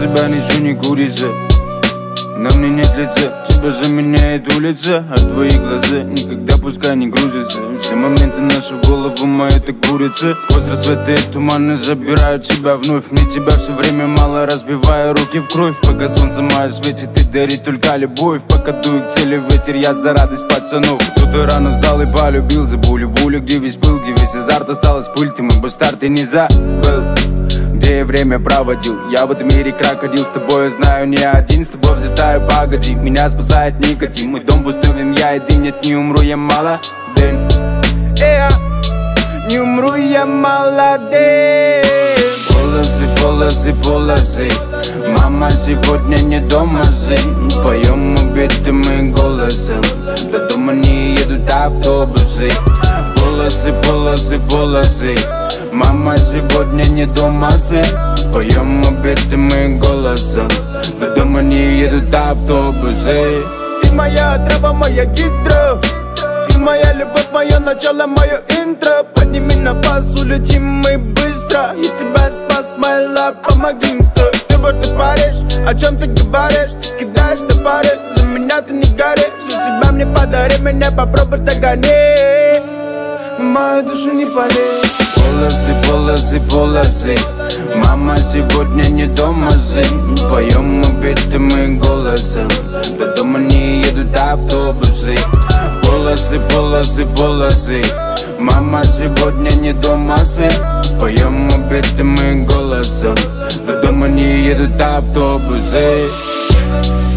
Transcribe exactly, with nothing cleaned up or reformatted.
себя ничего не курица. На мне нет лица, тебя заменяет улица, а твои глаза никогда пускай не грузятся. Все моменты наши в голову мои это курица. Сквозь рассветы туманы забирают тебя вновь. Мне тебя все время мало, разбивая руки в кровь. Пока солнце мое светит и дарит только любовь. Пока дует к цели ветер, я за радость пацанов. Кто-то рано встал и полюбил за булю-булю, где весь пыл, где весь азарт осталось пыль. Ты мой бастард, ты не забыл, где я время проводил. Я в этом мире крокодил, с тобой я знаю не один. С тобой взлетаю, погоди, меня спасает никотин. Мой дом пустым, я один, нет, не умру, я молодым. Эя, не умру, я молодым. Полосы, полосы, полосы. Мама сегодня не дома, сын. Поем убитым голосом. До дома не едут автобусы. Полосы, полосы, полосы. Мама сегодня не дома, сын. Поем убитым голосом. До дома не едут автобусы. Ты моя трава, моя гидра. Ты моя любовь, мое начало, мое интро. Подними на пас, улетим мы быстро. Я тебя спас, my love, помоги, стой. Ты вот ты паришь, о чем ты говоришь? Ты кидаешь топоры, за меня ты не горишь. Всю себя мне подари, меня попробуй догони. Но мою душу не пали. Полосы, полосы, полосы. Мама сегодня не дома, сын. Поем убитым голосом. До дома не едут автобусы. Полосы, полосы, полосы. Мама сегодня не дома, сын. Поем убитым голосом. До дома не едут автобусы.